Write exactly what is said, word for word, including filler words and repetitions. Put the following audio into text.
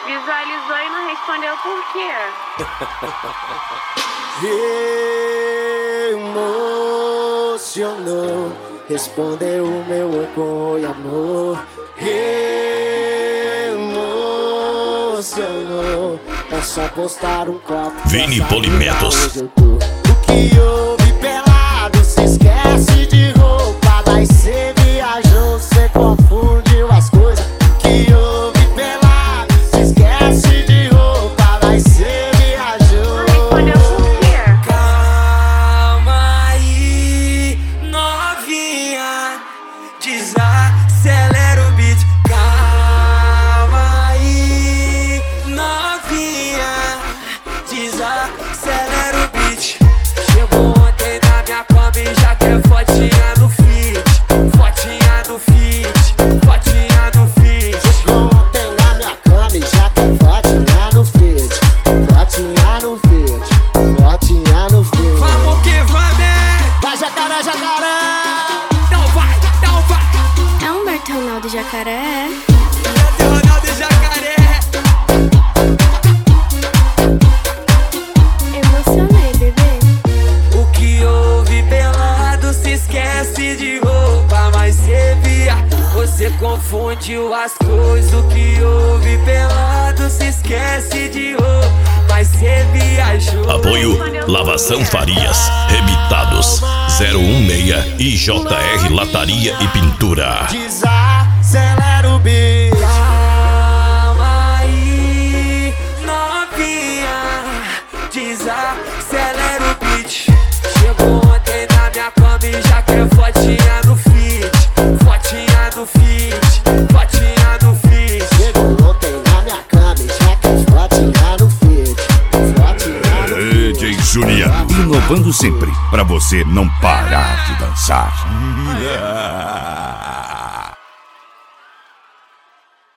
Visualizou e não respondeu por quê? Emocionou, respondeu o meu oi, amor. Emocionou, é só postar um copo. Vini Polimetos. O que houve pelado, se esquece de roupa. Mas cê viajou, cê confundiu as coisas. O que houve pelado, se esquece de roupa. Mas cê viajou. Não respondeu por quê? Calma aí, novinha, desacelera o beat. Calma aí, novinha, desacelera o beat. Chegou ontem na minha cama e já quer fotinha no feed, fotinha no feed, fotinha no feed. Chegou ontem na minha cama e já quer fotinha no feed, fotinha no feed, fotinha no feed. Vamos que vamos! Vai jacaré, jacaré! Não vai, não vai! É Humberto Ronaldo Jacaré. Humberto Ronaldo Jacaré. Emocionei, bebê. O que houve pelado, se esquece de roupa. Mas cê via, você confundiu as coisas. O que houve pelado, se esquece de roupa. Mas cê viajou. Apoio Lavação Farias, Rebitados zero um seis e J R Lataria e Pintura. Desacelera o beat. Calma aí, novinha, desacelera o beat. Chegou ontem na minha cama e já quer fotinha no feed, fotinha no feed, fotinha no feed. Chegou ontem na minha cama e já quer fotinha no feed, fotinha no feed. D J Juliano, inovando sempre pra você não parar de dançar.